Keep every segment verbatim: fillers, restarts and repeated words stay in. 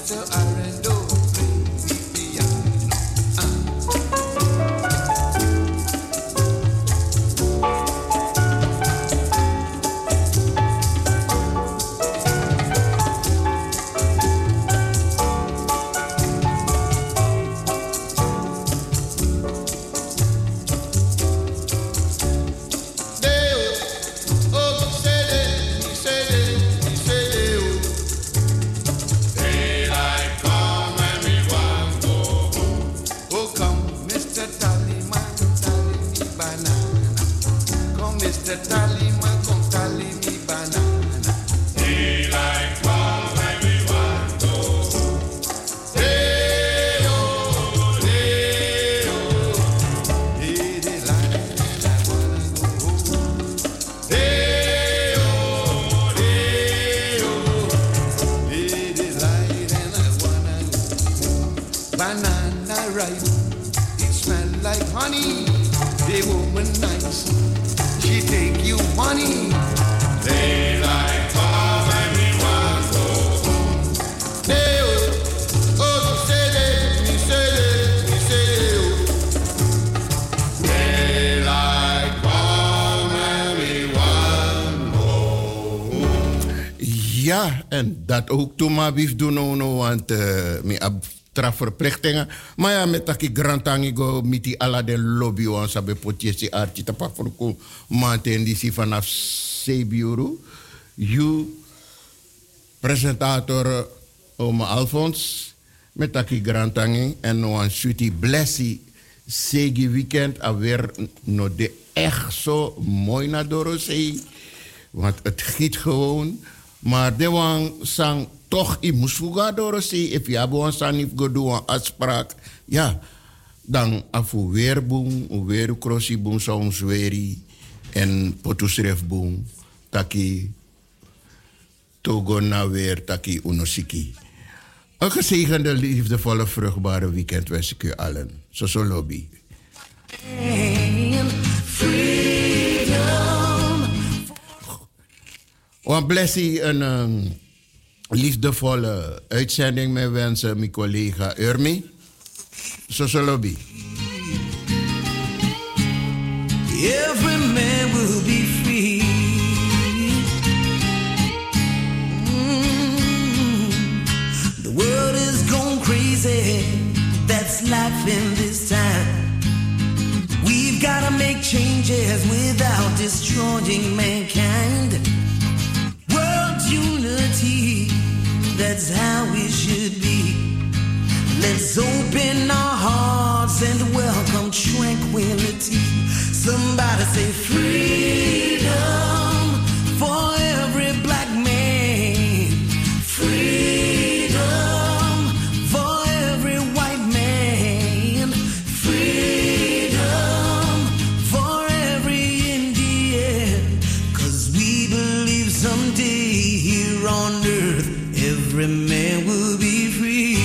En dat ook toen maar bief doen, no, no, want uh, me ab verplichtingen. Maar ja, met dat ik grantangi go met die ala de lobby, want sabe potjesi archi te pak voor ko maanden die si vanaf Sebiuru. You presentator Oma Alfons met dat ik grantangi en no een sweetie blessie segi weekend alweer no de echt zo mooi naar Dorosee, want het giet gewoon. Maar de wang sang toch i musfuga Dorosee. If je abo sang if go do een afspraak, ja, dan afu weer boom, weer crossie boom soms weeri en potusref boom taki togo na weer taki unosiki. Een gezegende, liefdevolle, vruchtbare weekend wens ik u allen. Zo zo lobby. Een blessie, een um, liefdevolle uitzending met wensen mijn collega Urmi. Zo zo lobby. Every man will be free. Mm. The world is gone crazy. That's life in this time. We've gotta make changes without destroying mankind. World unity, that's how it should be. Let's open our hearts and welcome tranquility. Somebody say freedom for every black man. Freedom for every white man. Freedom for every Indian. 'Cause we believe someday here on earth every man will be free.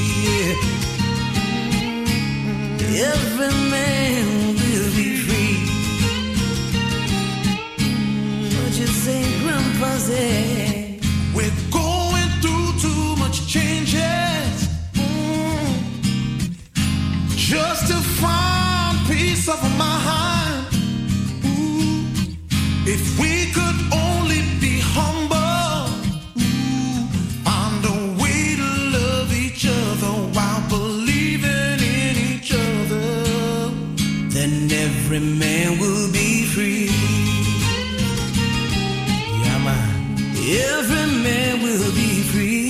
Every man will be free. What you say, Grandpa say? We're going through too much changes mm. just to find peace of mind. Ooh. If we could only be humble, ooh, find a way to love each other while believing in each other, then every man will be free. Yeah, man. Every man will be free.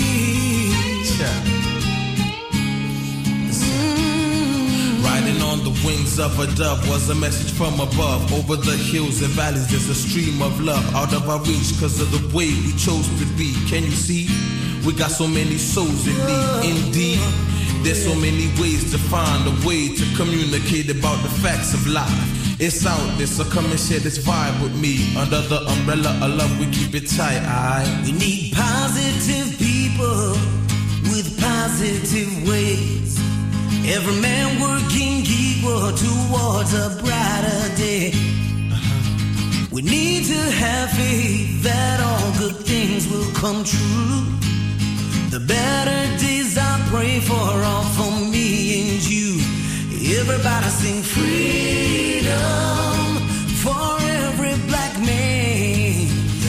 Mm. Riding on the wings of a dove was a message from above. Over the hills and valleys there's a stream of love out of our reach because of the way we chose to be. Can you see? We got so many souls in need. Indeed, there's so many ways to find a way to communicate about the facts of life. It's out there, so come and share this vibe with me. Under the umbrella of love, we keep it tight, aight? We need positive people with positive ways. Every man working equal towards a brighter day. We need to have faith that all good things will come true. The better days pray for all for me and you. Everybody sing freedom for every black man.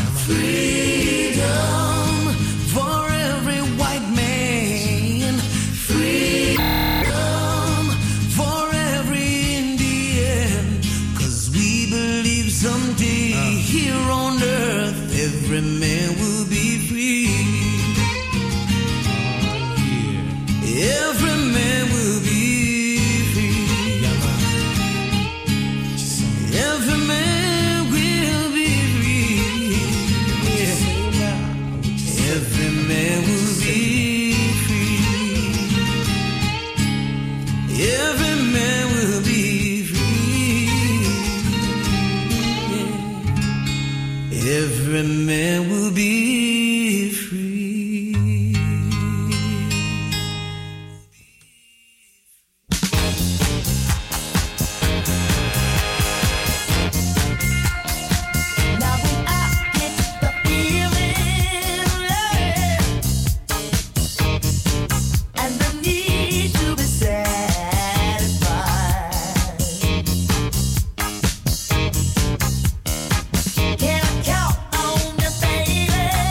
Freedom for every white man. Freedom for every Indian. 'Cause we believe someday uh. here on earth every man will be free. Every man will be free. Every man will be free. Every man will be free. Every man will be free. Every man will be free. Can I count on you, baby?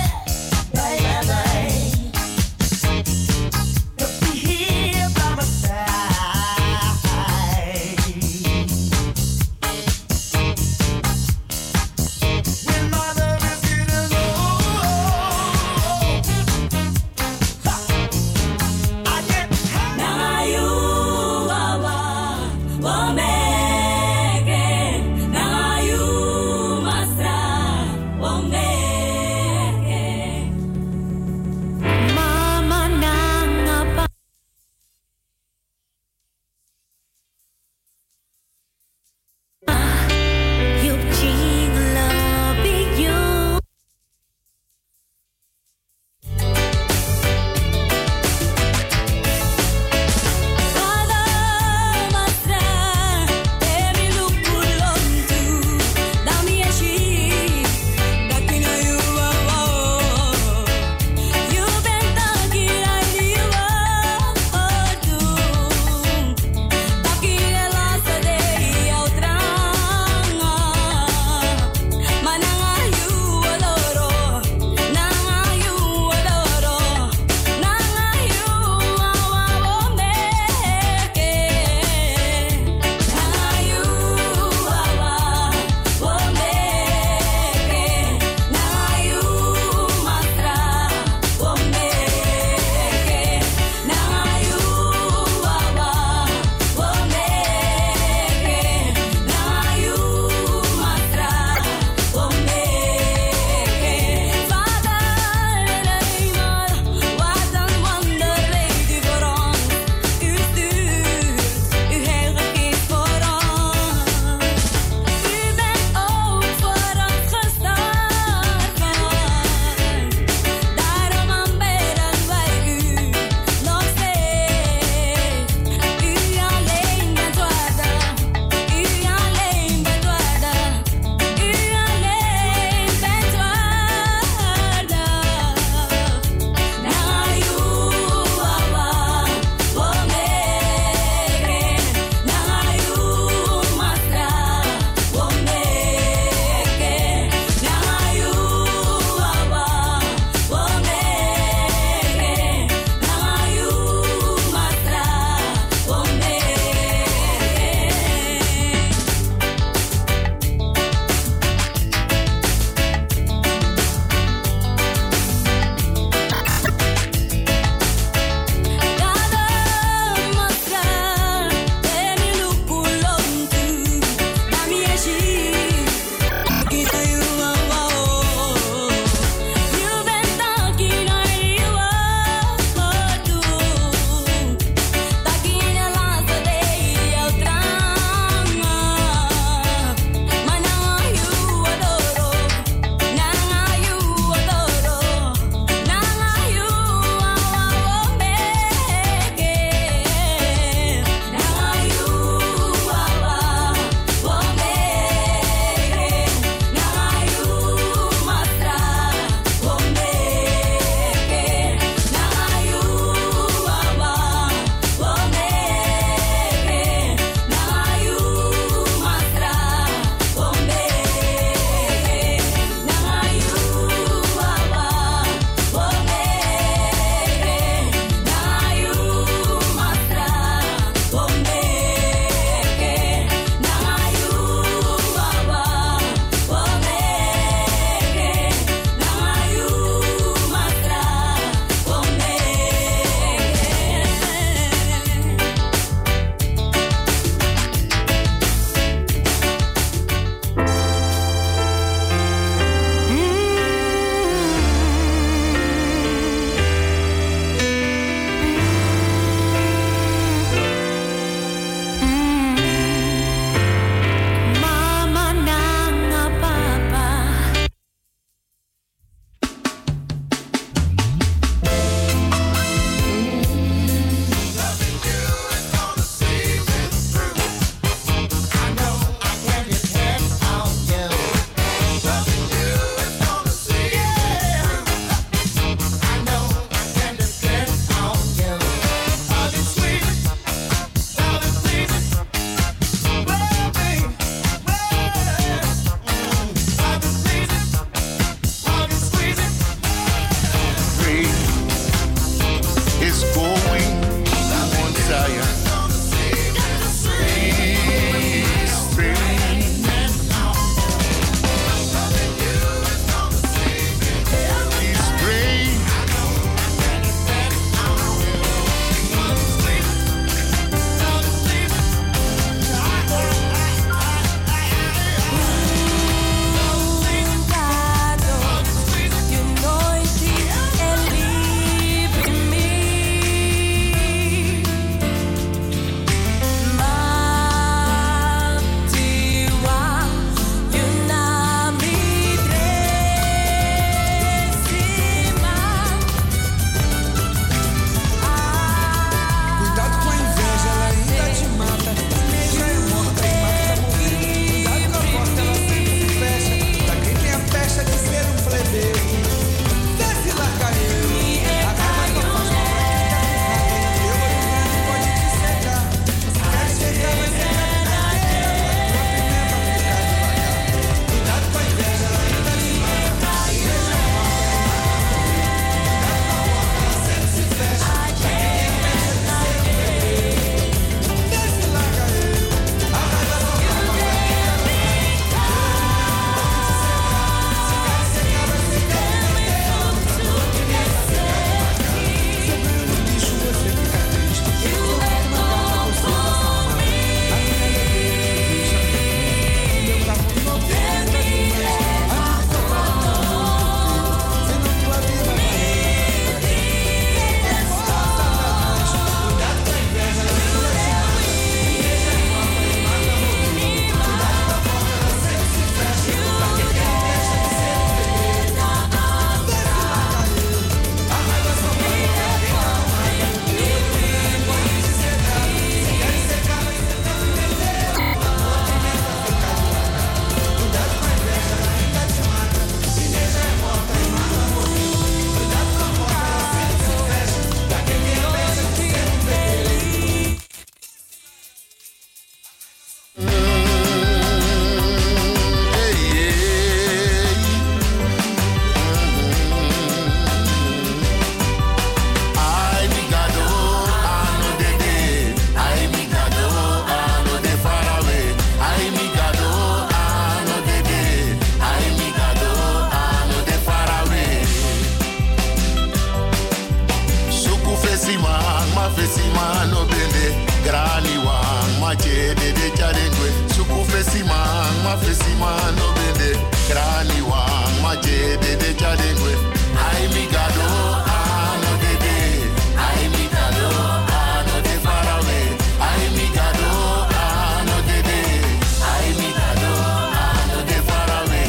mafesima no bende grani wang mache de de chalengwe suku fesima mafesima no bende grani wang mache de de chalengwe ai mi gado ano de de ai mi gado ano de farawe ai mi gado ano de de ai mi gado ano de farawe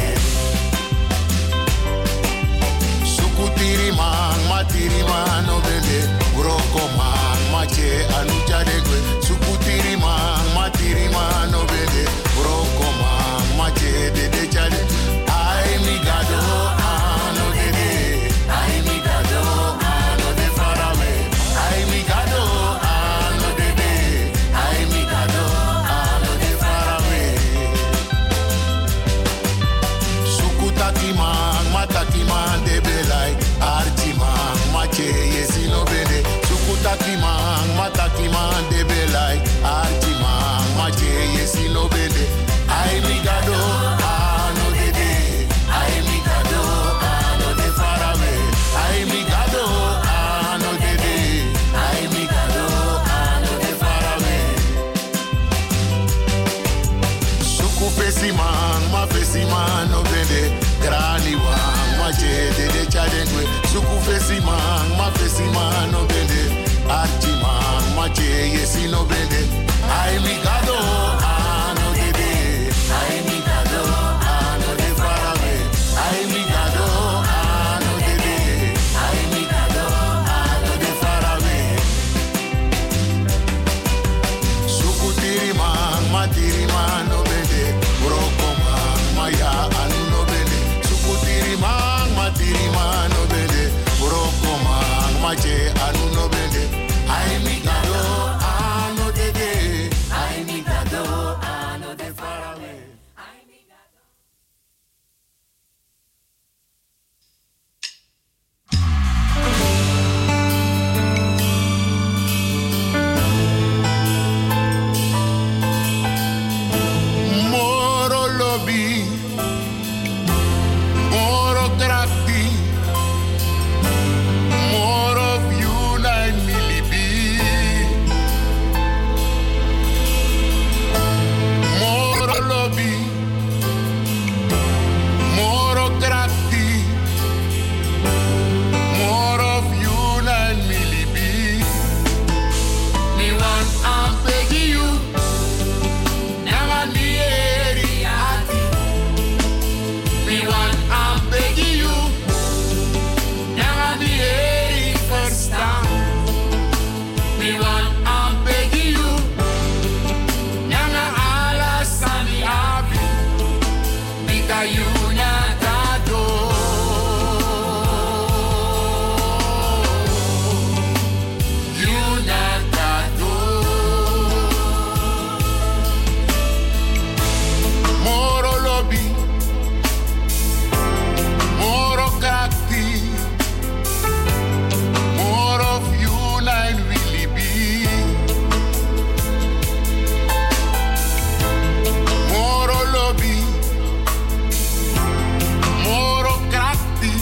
suku tiri mang matiri man no bende broko mang mache anu chadegwe suku tiri mang matiri man no bende broko mang mache de de chade ai mi gado ano de de ai mi gado ano de farawe ai mi gado ano de de ai mi gado ano de farawe suku taki mang mataki man de belai archi mang mache yesi no bende suku taki mang mataki man de belai archi mang mache yesi no bende ai mi gado ano de de ai mi gado ano de farawe ai mi gado ano de de ai mi gado ano de farawe suku fesi mang ma fesi man no bende grani wang mache de de chadengwe suku fesi mang ma fesi man no bende archi mang mache yesi no bende ai mi gado ano de de ai mi gado ano de farawe ai mi gado ano de de ai mi gado ano de farawe suku tiri mang ma tiri man no bende broko mang maya anu no bende suku tiri mang ma tiri man no bende broko mang mache anu no bende ai mi gado ano de de ai mi gado ano de farawe moro lobby moro trakti moro view nine milibi moro lobby moro trakti moro view nine milibi me want am begging you never near ati me want am begging you never near first time me want am begging you never ala sani abi bika you na gado you na gado moro lobby moro kakti moro view nine willy be moro lobby moro kakti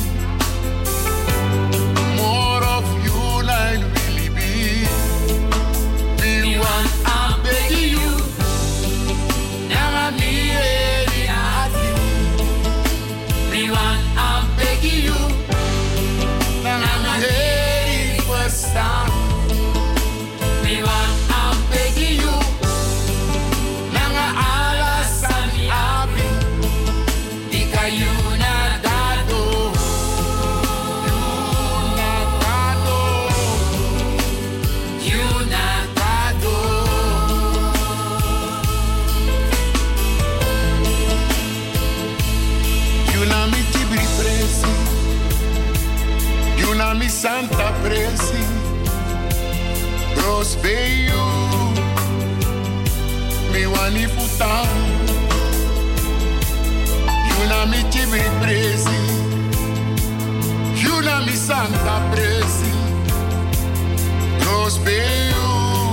moro view nine willy be me want am begging you never me ati me want am begging you never me first time me want am begging you never ala sani abi bika you na gado you na gado you na gado you na mi tibri presi you na mi santa presi prospeio mi wani futan you na mi tibri presi you na mi santa presi prospeio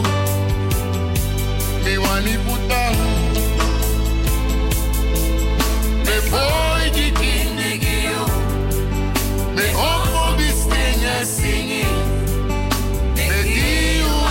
mi wani futan me voy di kindigio me opo bistinha singing me dio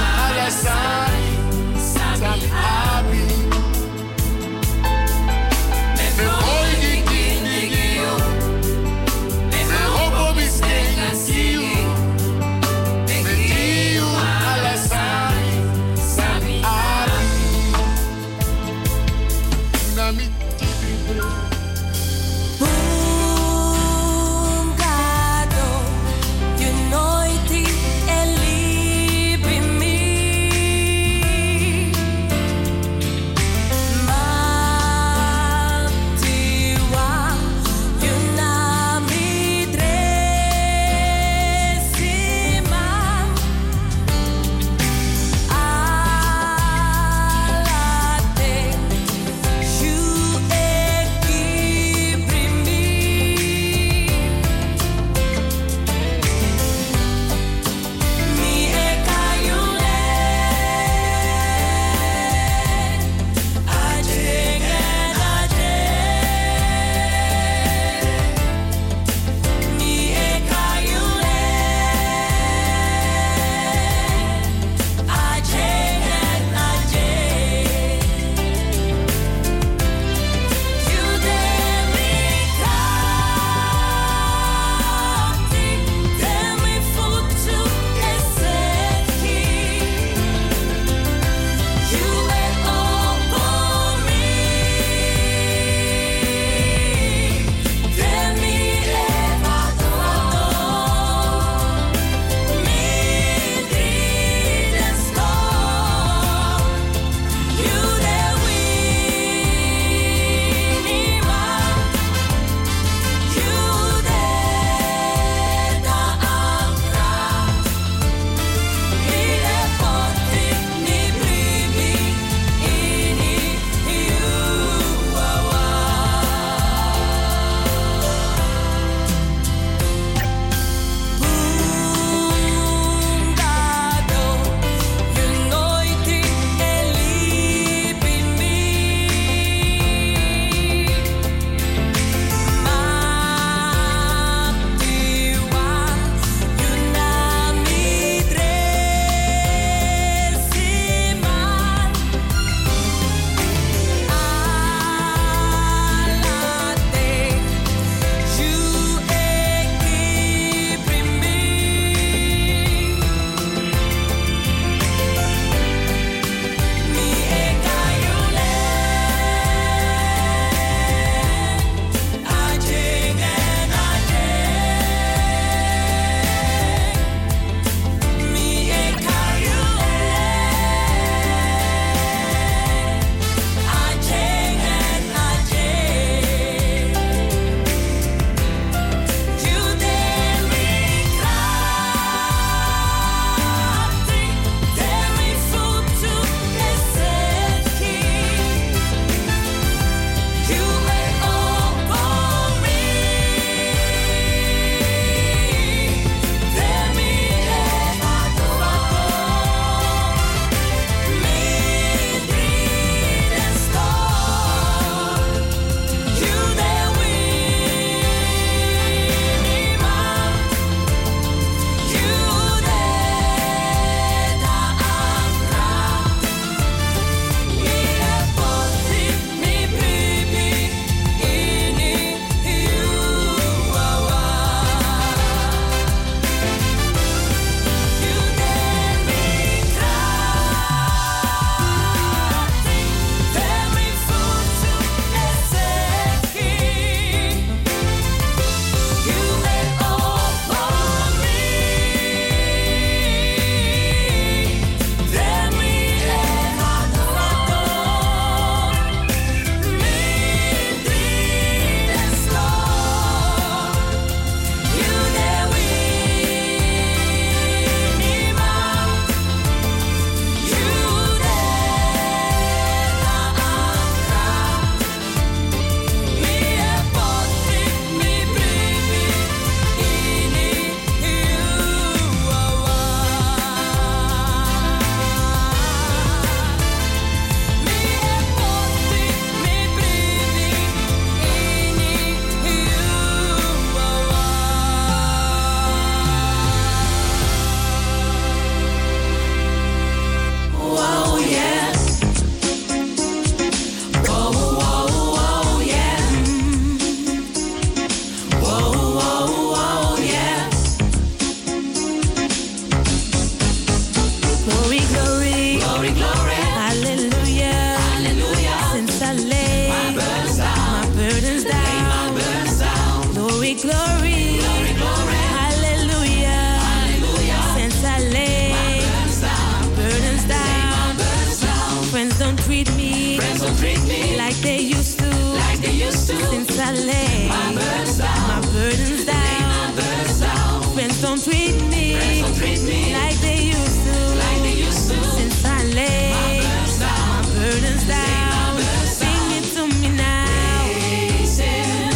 Friends don't treat me, Friends don't treat me like they used to, like they used to. Since I lay my burdens down, my burdens down, sing it to me now. Praise Him,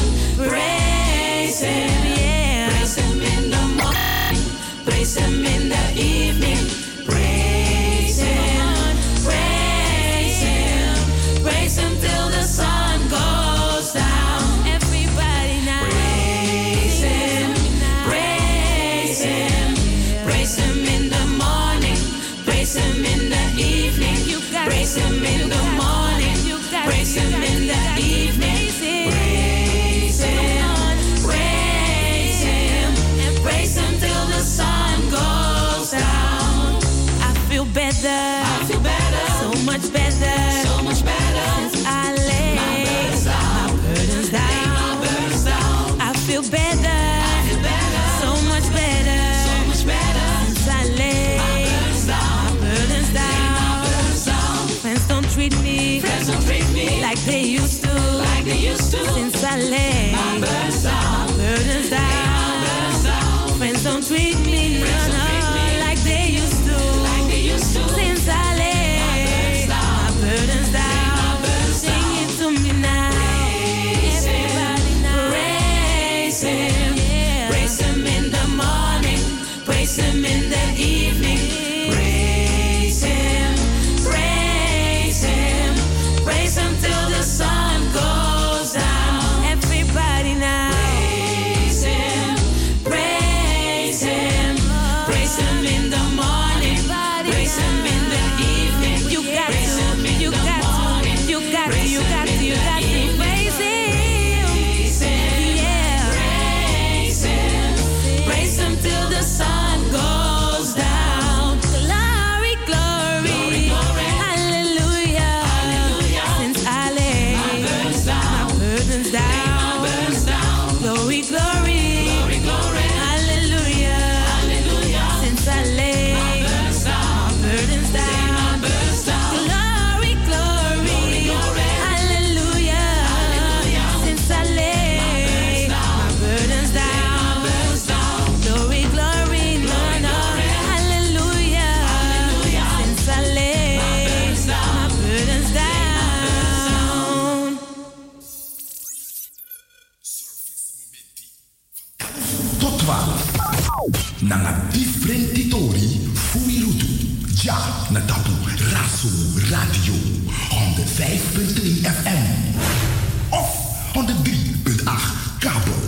praise Him, yeah. Praise Him in the morning, praise Him in the evening. Praise Him, praise Him, praise Him till the sun goes down. Everybody now, praise Him, praise Him, praise Him in the morning, praise Him in the evening. Praise Him in the morning, praise Him in the evening. Praise Him, praise Him, praise Him till the sun goes down. I feel better, I feel better, so much better, so much better. since I lay my burdens down, my burdens down. lay my burdens down. I feel better, I feel better, so much better, so much better. since I lay my burdens down, my burdens lay my down. burdens down. Friends don't treat me, Friends don't treat me like they used to, like they used to. since I lay my burdens down, my burdens down. burdens down. Friends don't treat me, no, Friends don't no, treat me like they used to, like they used to. since I lay my burdens down. Sing it to me now, Praise Him, everybody now. praise Him, Yeah. praise Him in the morning, praise Him in the evening. Praise Him, praise Him, praise Him till the sun goes down. Everybody now, Praise Him, praise Him, praise Him in the morning, praise Him in the evening. you got Praise Him to, in you the got morning, to, you got to, praise you Him got to, in you the got to evening. praise Him. Praise Him, Yeah. praise Him, praise Him till the sun goes down. Glory, glory, Glory, glory. hallelujah. Hallelujah. Since I lay My burdens down, my burdens lay my down. burdens down. Glory, glory, Glory, glory, hallelujah. hallelujah. Since I lay My burdens down, my burdens lay my down. burdens down. Glory, glory, Glory, glory. hallelujah. Hallelujah. Since I lay my burdens down. Burdens down. Glory, glory, no, no, hallelujah. Hallelujah. Since I lay burdens down. my burdens down. Tot twaalf. Nanga different titori Fuirutu. Ja, na tapu Raso Radio honderdvijf punt drie F M. Of honderddrie punt acht kabel.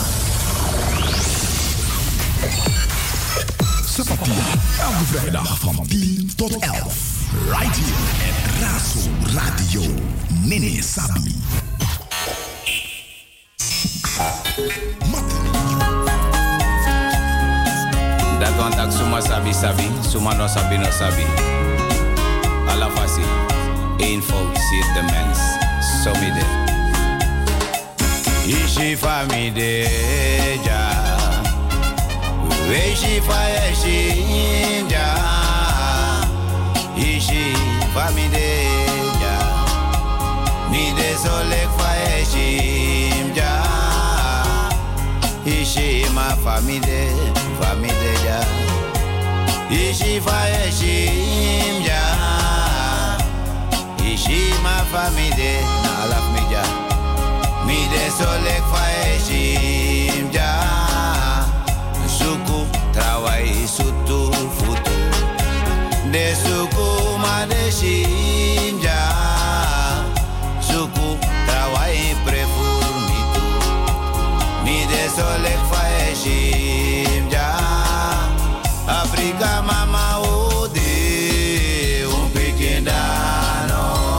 Sapatia, elke vrijdag van tien tot elf. Right here at Raso Radio. Nene Sabi. Dat want ak suma sabi sabi, suma no sabi no sabi. Alla fasi, één fout ziet de mens, zo midden. Ishi famide ja, weeshi fa yeshi ja. Ishi famide ja, mide solek fa yeshi ja. Ishi ma famide, famide ja. Ishi fa yeshi ja. Ishi ma famide, na laf mi ja. Mi de solek fa yeshi ja. Suku trawai sutu futu. De suku ma de shinja. Suku trawai prefur mitu. Mi de solek fa yeshi ja. Afrika mama ode un pekendano.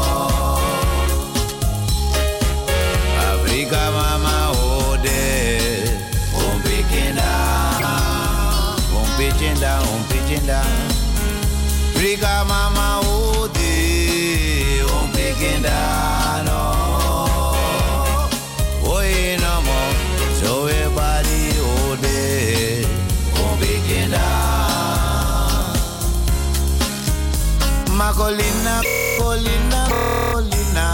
Afrika mama ode un pekendano. Un pekenda, un pekenda. Afrika mama ode un pekendano. Oye no mo, so everybody ode un pekendano. Macolina, Colina, Colina.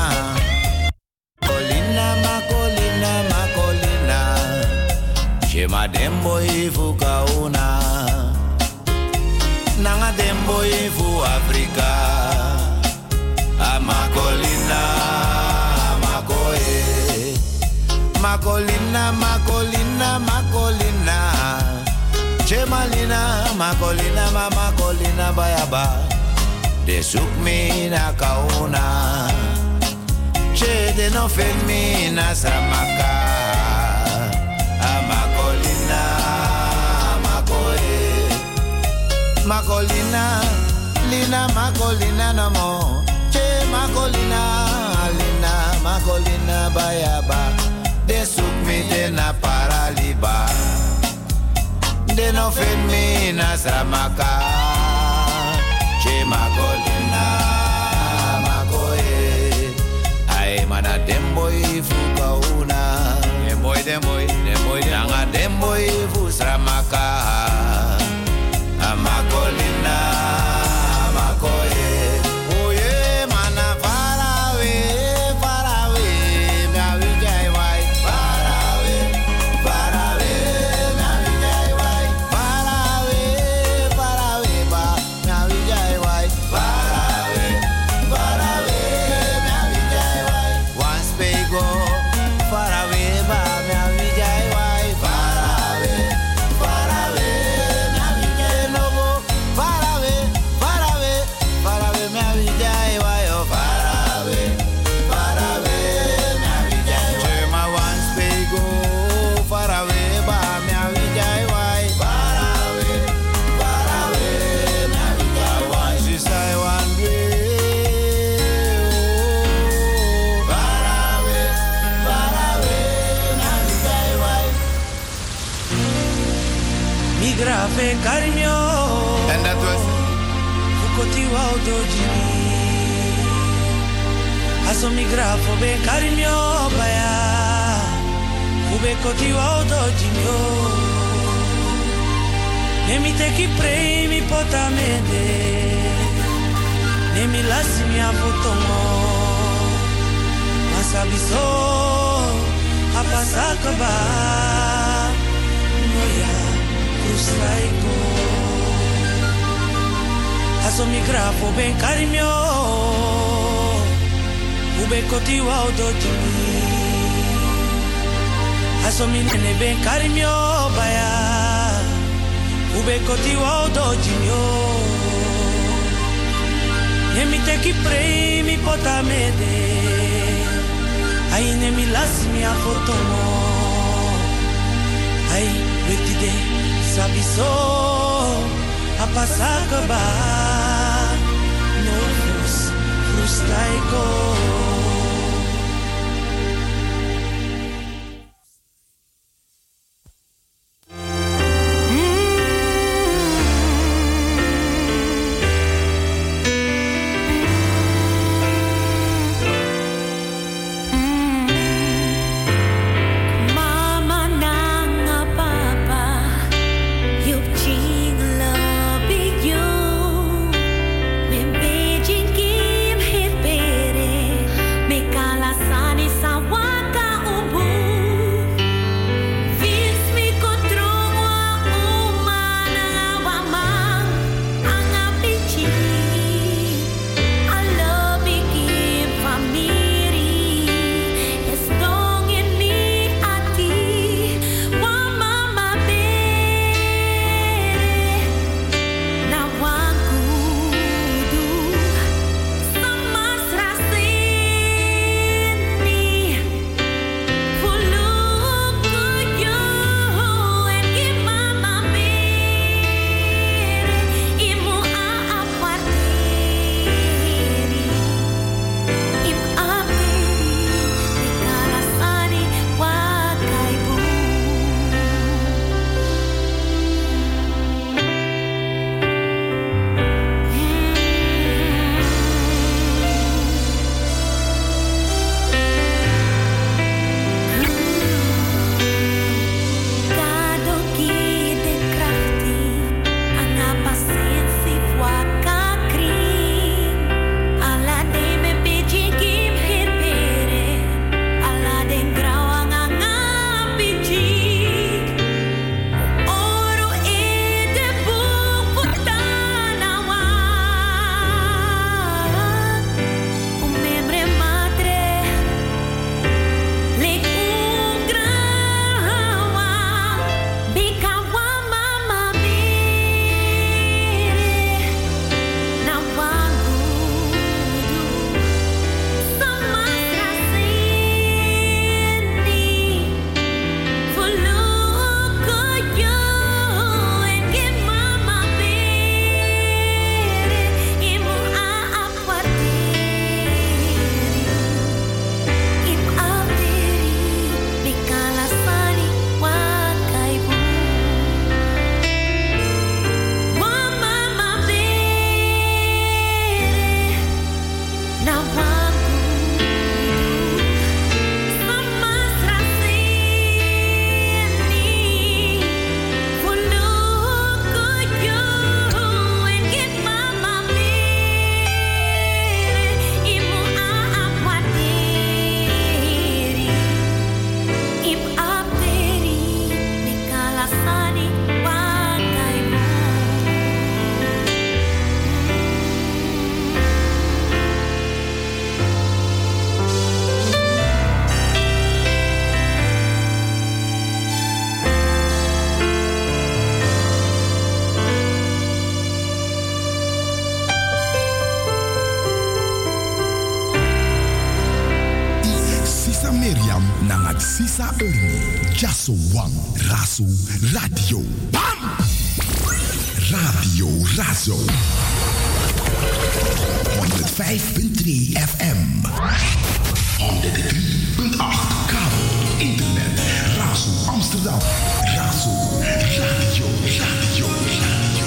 Colina, Macolina, Macolina. She madem dembo ifu kauna. Nanga dembo ifu Afrika. Amakolina, amakoe. Makolina, makolina, makolina. Chemalina, makolina, mama kolina bayaba. De zoek me na kauna. Che de no fen me na samaka. Amakolina, makoe. Makolina, lina, makolina no mo. Che makolina, lina, makolina bayaba. De zoek me de na paraliba. De no fen me na samaka. Che makolina, makoe. Ay mana demboy fuka una. Demboy, demboy, demboy, nanga demboy fu sramaka. Amakolina, makoe. Oye mana far away, far away. Me awijay wai. Far away, far away. Me awijay wai. Far away, far away ba. Me awijay wai. Far away, far away. Me awijay wai. Once pay go. Far away ba. Me awijay wai. Far away, far away. Me awijay no go. Far away, far away. Far away me awijay wai. Oh far away, far away. Me awijay wai. My once pay go. Far away ba. Me awijay wai. Far away, far away. Me awijay wai. She say one day. Oh, far away, far away. Me awijay wai. Migrafe carinho. En dat was Fukoti wa odojini. Aso migrafo be carinho baya. Fube koti wa odojini. Nemi teki prei mi potamede. Nemi lasi mi afotomo. Masabiso apasaka ba. Noya frustraiko. Aso migrafo ben carinho. Ube koti wa odojini. Aso mi nene ben carinho baya. Ube koti wa odojini. Nemi teki prei mi potamede. Ai nemi lasi mi afotomo. Ai wetide sabiso apasaka ba. Novos frustraiko. Mama nanga papa, you've ching love you. Me beijing kim hit bere. Sisa Erni, Jaso Wang, Raso, Radio. Bam! Radio Razo. honderdvijf punt twee F M. honderddrie punt acht kabel, internet. Razo Amsterdam. Razo, Radio, Radio, Radio.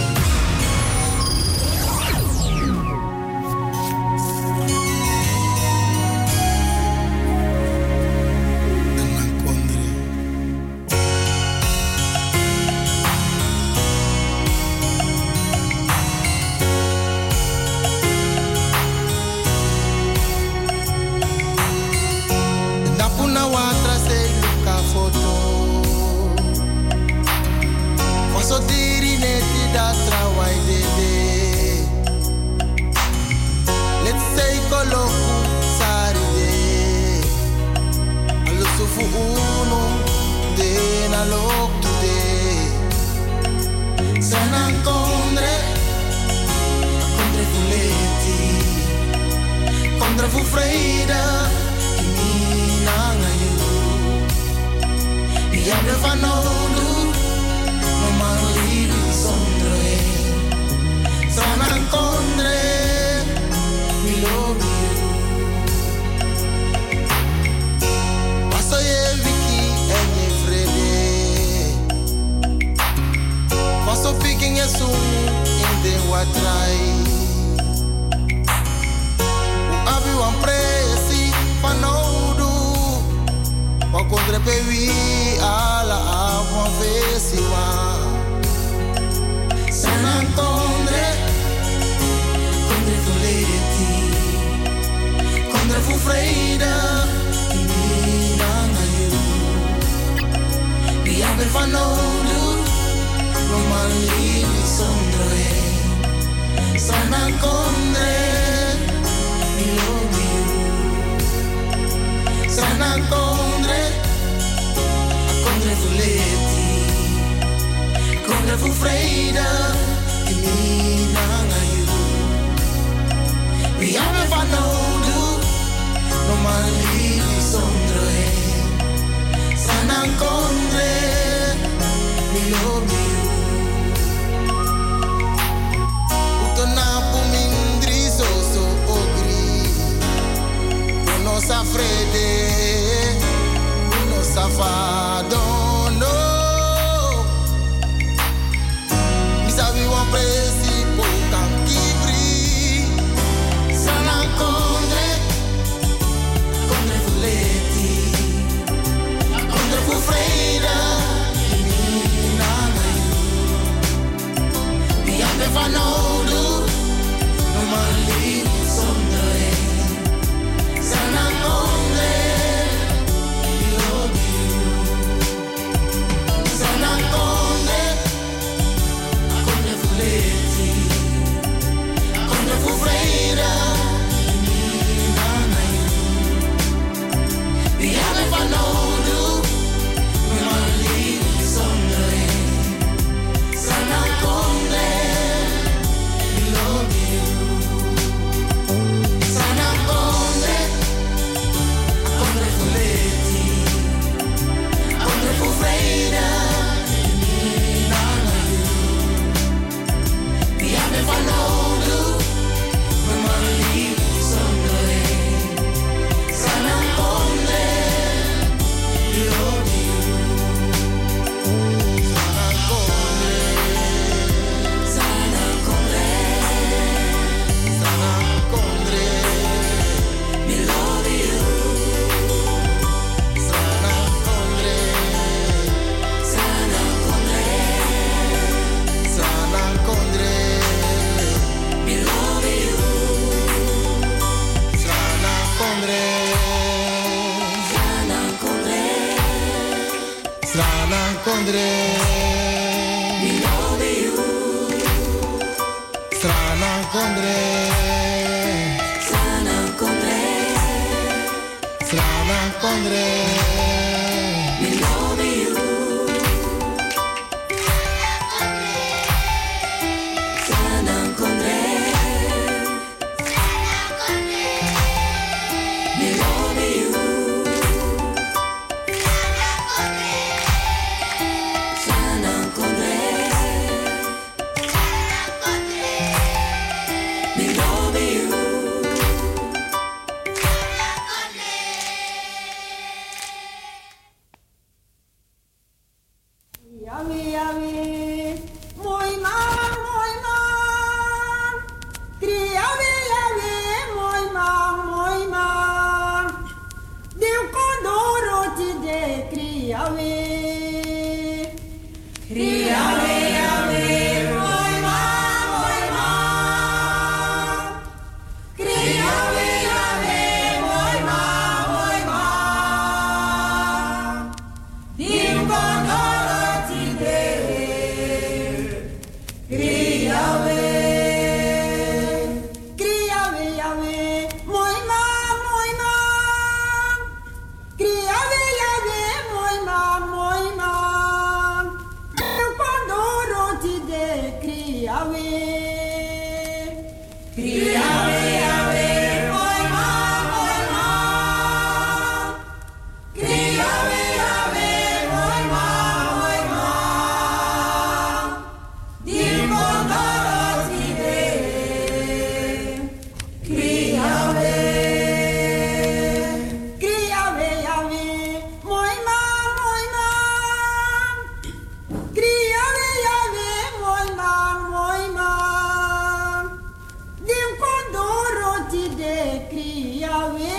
kriyawe. Kriyawe, yawe, mooi man, mooi man. Kriyawe, yawe, mooi man, mooi man. Die mondorot idee. Kriyawe. Kriyawe, yawe, mooi man, mooi man. Kriyawe, yawe, mooi man, mooi man. Die mondorot idee. Kriyawe.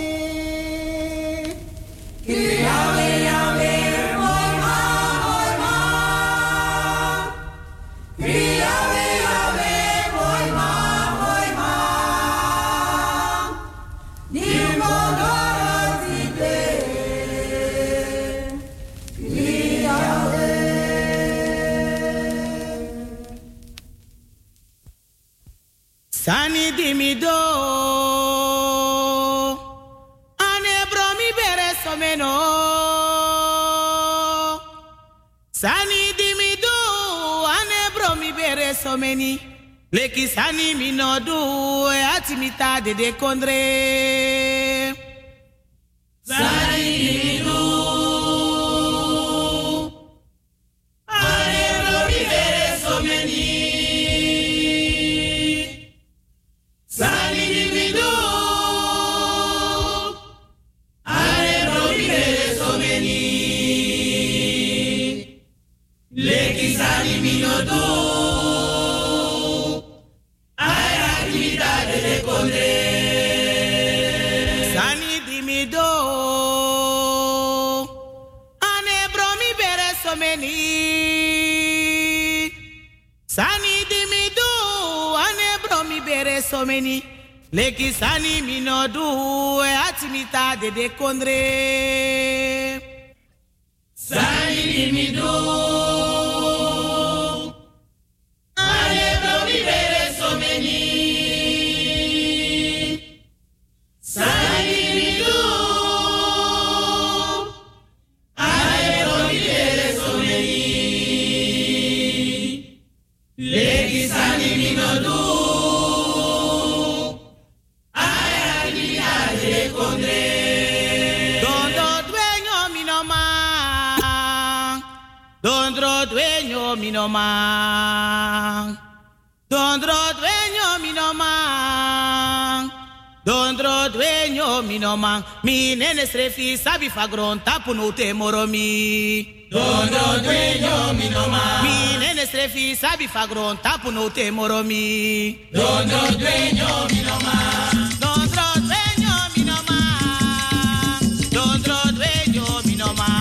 Kriyawe, yawe, mooi man, mooi man. Kriyawe, yawe, mooi man, mooi man. Die mondorot idee. Kriyawe. Sani dimido ane bromi bere someno. Sani dimido ane bromi bere someni. Leki sani minodu e atimita de de kondre. Sani dimido ane bromi bere someni. Sani dimido ane bromi bere someni. Leki sani minodu Sani dimido ane bromi bere someni. Sani dimido ane bromi bere someni. Leki sani minodu e atimita de de kondre. Sani dimido ane bromi bere someni. Sani dimido ane bromi bere someni. Leki sani minodu Dondro dueño mi no man. Dondro dueño mi no man. Dondro dueño mi no man. Mi nene strefi sabi fagron tapu no te moromi. Dondro dueño mi no man. Mi nene strefi sabi fagron tapu no te moromi. Dondro dueño mi no man. Dondro dueño mi no man. Dondro dueño mi no man.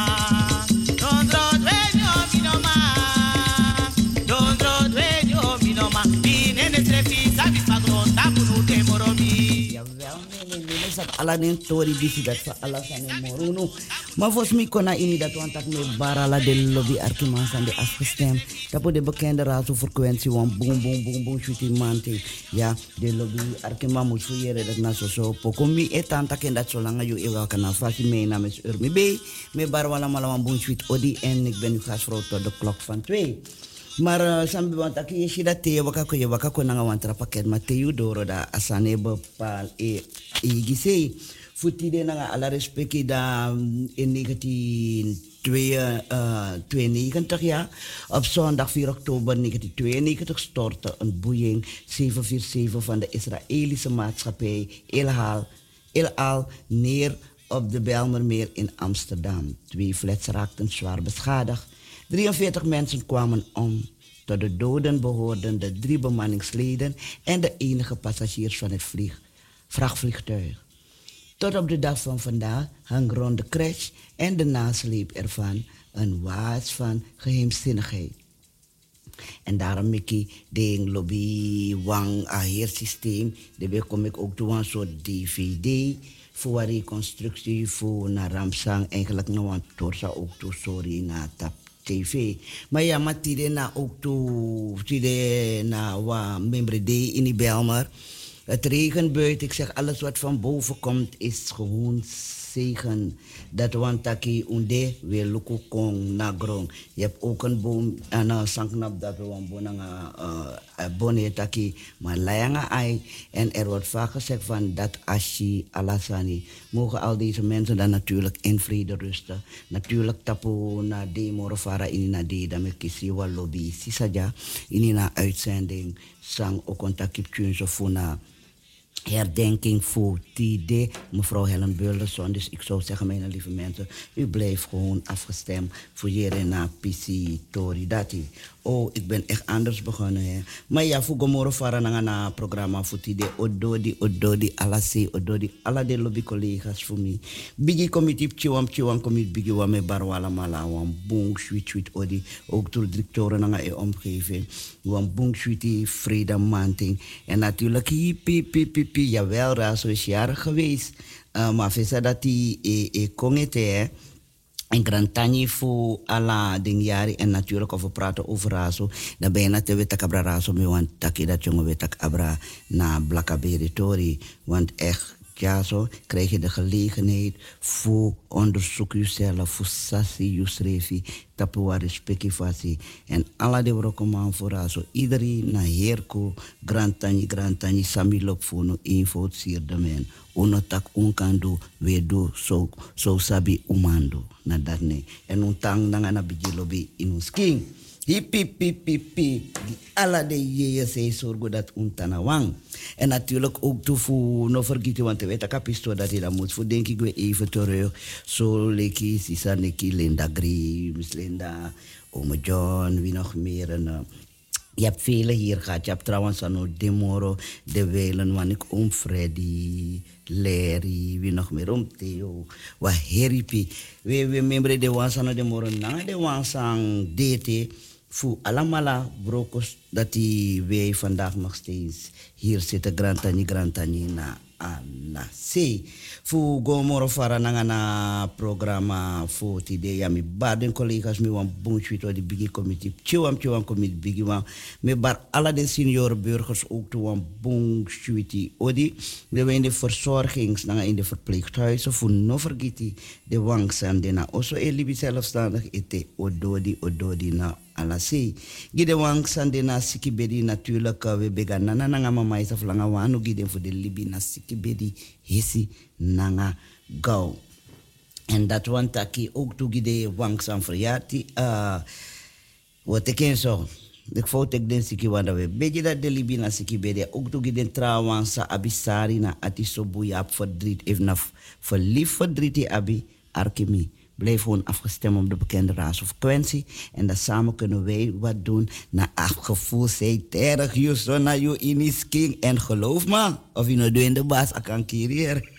Alanen tori bisi dat fa ala sane moruno ma vos mi kona ini dat want tak me barala de lobby arkimansan de afgestem tapo de bekende razo frequentie wan boom boom boom boom shuti mante ja de lobby arkima moet fuyere dat na so so poko mi etanta ken dat so langa yu ewa kana fasi me na mes ur mi be me bar wala mala wan boom shuit odi en ik ben u gasvrouw tot de klok van twee. Maar uh, sambi want aki yeshi da te waka ko waka ko nanga wantra paket ma te yu doro da asane bepal e e gise futi de nanga ala respecti da um, in negentien tweeënnegentig ja op zondag vier oktober negentien tweeënnegentig stortte een boeing zeven vier zeven van de Israëlische maatschappij El Al El Al neer op de Bijlmermeer in Amsterdam. Twee flats raakten zwaar beschadigd. drieënveertig mensen kwamen om. Tot de doden behoorden de drie bemanningsleden en de enige passagiers van het vlieg, vrachtvliegtuig. Tot op de dag van vandaag hangt rond de crash en de nasleep ervan een waas van geheimzinnigheid. En daarom ik de lobby wang aher systeem, daarbij kom ik ook toe een soort D V D voor reconstructie voor naar Ramsang eigenlijk nog een torsa ook toe sorry na tap T V. Maar ja, maar tide na ook toe tide na wa membre D in die Bijlmer. Het regent buiten, ik zeg alles wat van boven komt is gewoon zegen. Dat want taki unde we luku kong na grong. Je hebt ook een boom en een sanknap dat we een bonanga bonne taki maar layanga ai. En er wordt vaak gezegd van dat ashi alasani. Mogen al deze mensen dan natuurlijk in vrede rusten. Natuurlijk tapu na de morofara in na de dan met kisi wa lobby sisaja in na uitzending sang ook contact tjunso funa herdenking voor die de mevrouw Helen Beulderson. Dus ik zou zeggen, mijn lieve mensen, u blijft gewoon afgestemd voor Jerena P C Tori Dati. Oh, ik ben echt anders begonnen. Hè. Maar ja, voor Gomoro Fara na na programma voor die de ododi, ododi, ala se, ododi, ala de lobby collega's voor mij. Bigi committee, chiwam, chiwam, committee, bigi wame barwala mala, wan boom, sweet, sweet, odi. Ook door directeuren na e omgeving. Wan boom, sweetie, vrede, manting. En natuurlijk, hiep, hiep, hiep, hiep, jawel, Razo is jarig geweest. Uh, maar visa dat die e, e kongete, hè. En grantani voor alla dingjari en natuurlijk of we praten over Razo. Dan ben je net weten kabra Razo me want taki dat jongen weet abra na blakaberitori. Want echt ja zo krijg je de gelegenheid voor onderzoek jezelf voor sassi jusrefi tapua respectivatie en alla de brokoman voor Razo. Iedereen na herko grantani grantani samilop voor no info sierde men. Uno tak unkando we do so so sabi umando na dat ne en untang nanga na bijilobi in ons king hip hip hip hip hip alla de je se zorgo dat untana wang en natuurlijk ook toe voor no vergeten want weet ik kapisto dat je dat moet voor denk ik weer even terug so leki sisa neki Linda Grims Linda Ome John wie nog meer en uh, je hebt vele hier gehad. Je hebt trouwens aan de Demoro, de Welen, want ik om Freddy, Larry, wie nog meer om Theo, wat Heripi. We we memberen de wans aan de Demoro, na de wans aan D T, voor allemaal brokers dat die wij vandaag nog steeds hier zitten, grantani, grantani, na ala C. Voor Gomoro Fara na na programma voor tide ya mi baden collega's mi wan bonchwit wa di bigi committee chiwam chiwam committee bigi wan me bar alla de senior burgers ook to wan bonchwiti odi we we in de verzorgings na in de verpleeghuizen voor no vergeti de wangs en de na also elibi zelfstandig ete ododi ododi na ala C. Gide wangs en de na sikibedi natuurlijk we began na na nga mama isa flanga wanu gide voor de libi na sikibedi hesi nanga gauw. En dat want taki ook toegide wangs aan verjaardag. Uh, wat ik ken zo. Ik fout ik den siki wanda we. Beetje dat de libi na siki bede. Ook toegide trouwens sa abisari na atiso boeia op verdriet. Even na verliefd verdriet abi arkemi. Blijf gewoon afgestemd op de bekende raadsfrequentie. En dat samen kunnen wij wat doen. Na afgevoel zei terug. Je zo na je in is king. En geloof me. Of je nou doet in de baas. Ik kan kirier.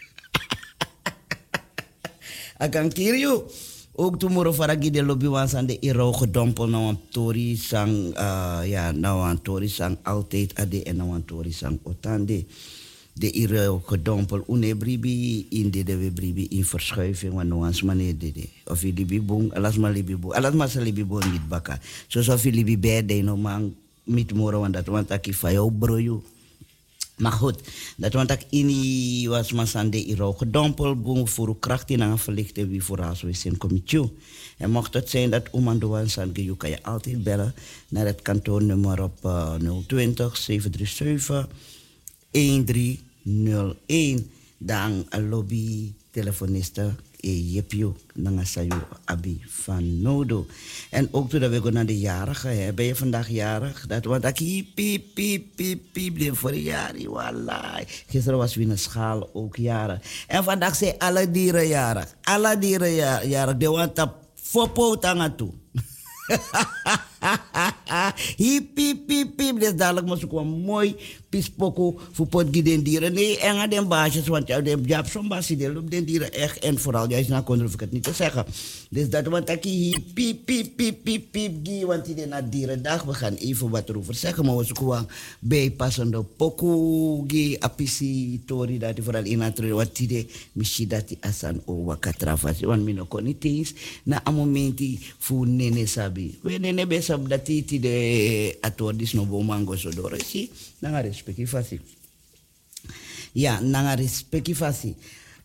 Ik kan kirier. Ook toen we voor de lobby was aan de Iro gedompeld. Nou een tori sang. Uh, ja, nou een tori sang altijd ade. En nou een tori sang otande. De Iro gedompeld. Une bribi in de de bribi in verschuiving. Want nou eens manier de. Of je libi boom. Alas maar libi boom. Alas maar ze libi boom niet bakken. Zoals of je libi bede. Nou man. Met moro. Want dat want ik van jou broeien. Maar goed, dat want ik in was maar aan de Iro gedompeld, boem voor kracht in aan verlichten wie voor ons we zijn committee. En mocht het zijn dat Omando was aan je kan je altijd bellen naar het kantoornummer op uh, nul twintig, zeven drie zeven, een drie nul een. Dan een lobby telefoniste e jepio nanga sayo abi van nodo. En ook toen we gaan naar de jarige, hè, ben je vandaag jarig? Dat want ik piep piep piep piep de voor jari wallahi. Gisteren was weer een schaal ook jarig. En vandaag zijn alle dieren jarig. Alle dieren jarig. De want dat fopo tanga toe. Hip hip hip hip. Dus dadelijk moest ik wel mooi pispoko voor pot giden dieren. Nee, en aan den baasjes, want ja, de job zo'n baasje, die loopt den dieren echt. En vooral, juist na kon ik het niet te zeggen. Dus dat want ik hier piep piep piep piep piep gie, want die naar dierendag. We gaan even wat erover zeggen, maar we zoeken wel bijpassende poko gie apisi tori dat die vooral in het wat die misschien dat die asan o wakatravasi. Want mijn kon niet eens na een moment voor nene sabi. We nene besab dat die de atordis no bomango so doresi. Nanga respecti fasi. Ja, nanga respecti fasi.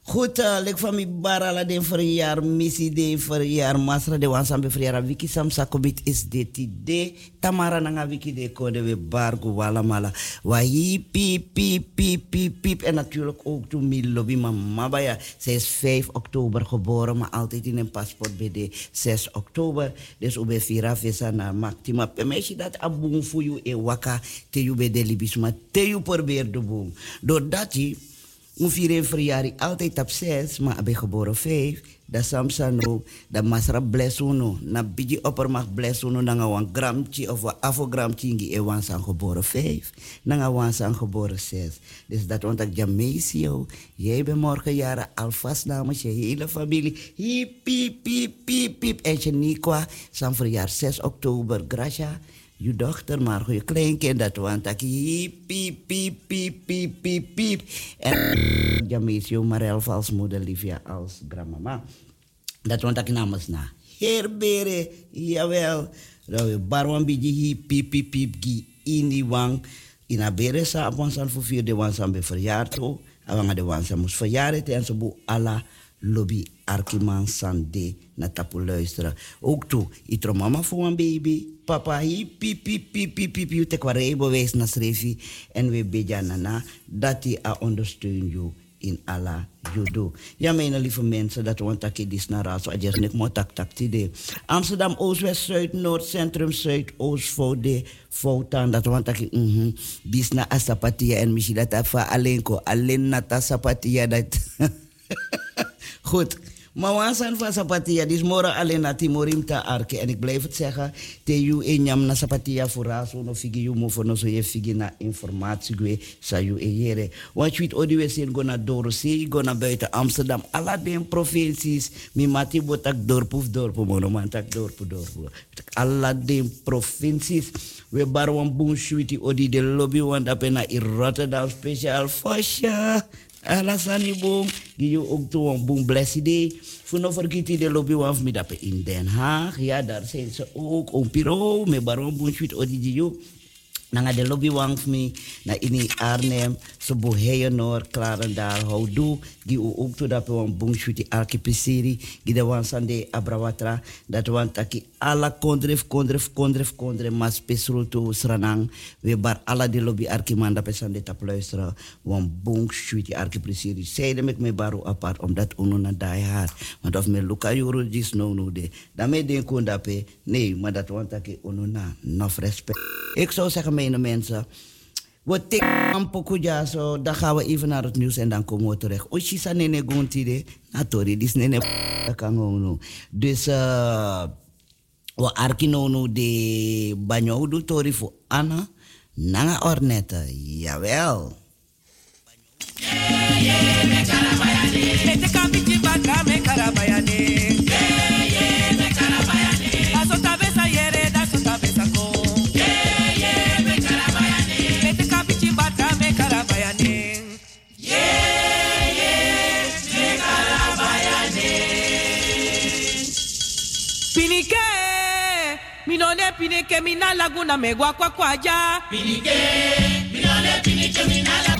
Goed, uh, lek van mi barala den verjaar, missie den verjaar, masra de wansambe verjaar, wiki sam sakobit is de tide, tamara nanga wiki de kode we bargo wala mala, wahi piep, piep, piep, piep, piep, en natuurlijk ook toen mi lobby mama baya, ze is vijf oktober geboren, maar altijd in een paspoort bij de zes oktober, dus ube vira visa na maktima, pemeshi dat abung fuyu e waka, te yu be de libisma, te yu probeer de boom, doordat je Een vier verjaar altijd op zes, maar ben geboren vijf. Dat samsano, dat masra blesuno, na biji oppermacht blesuno, na een gramtje of een afogramtje in die ewan zijn geboren vijf, na een wan zijn geboren zes. Dus dat want ik jamesio, jij bent morgen jaren alvast namens je hele familie. Hiep, piep, piep, piep, piep. En je niet qua, zijn verjaar zes oktober, gracia. Je dochter, maar je kleinkind, dat want ik hiep, piep, piep, piep, piep, piep, piep. En Jamisio Marel als moeder, Livia als grandmama. Dat want ik namens na. Herbere, jawel. Dat we barwan biji hiep, piep, piep, piep, gi in die wang. In a bere sa, wansan voor vier de wansan be verjaard ho. Awanga de wansan moest verjaard en zo boe alla lobby Arkiman Sande na tapu luisteren. Ook toe, itro mama voor een baby. Papa hi pi pi pi pi pi pi te kware bewijs na srefi en we beja nana dat hij a ondersteun you in alla judo. Ja, mijn lieve mensen, dat want dat ik dis naar raad, adjes nek mo tak tak tide. Amsterdam Oost West Zuid Noord Centrum Zuid Oost Vode Foutan, dat want dat ik mhm dis na asapatia en misschien dat afa alleen ko alleen na tasapatia dat. Goed. Maar wansan van sapatia, dis mora alleen na timorim ta arke. En ik blijf het zeggen, te you enyam na sapatia voor raso no figi you mo for no so je figi na informatie gwe sa you ejere. Want je weet odi we zijn go na Dorosee, go na buiten Amsterdam, alla den provincies, mi mati botak dorpu dorpu monomantak dorpu dorpu. Alla den provincies, we barwan boom shwiti odi de lobby want apena in Rotterdam speciaal fosha. Alasani boom, die ook toe een boom blessed. Voor no vergeten de lobby van me dat in Den Haag. Ja, daar zijn ze ook. Om Piro, me baron boom sweet odidio. Nanga de lobby van me na in Arnhem, so boheyen noor, Klarendal, houdoe. Die ook toe dat een boom sweet archipeseri. Die de wan sande abrawatra. Dat wan taki alla kondref, kondref, kondref, kondref. Mas pesruto sranang. We bar alla de lobby archimanda pesande tap luisteren. Wan boom sweet archipeseri. Zeide met me baru apart, omdat uno na die hard. Want of me luka juro dis no no de. Daarmee denk ik dat pe. Nee, maar dat wan taki uno na. Nof respect. Ik zou zeggen, mijn mensen. We tekenen een pokoe zo. Dan gaan we even naar het nieuws en dan komen we terecht. Oshisa nene gontide. Natori, dis nene dat kan gewoon. Dus uh, we arkinono de banyo tori voor Anna. Nanga ornette. Jawel. Yeah, yeah, me karabayane. Mete kapiti baka me karabayane. Yeah, yeah, me karabayane. Aso tabesa yere, daso tabesa ko. Yeah, yeah, me karabayane. Mete kapiti baka me karabayane. Yeah, yeah, me karabayane. Pinike, minone pinike mina laguna me gwa kwa kwa ja. Pinike, minone pinike mina laguna.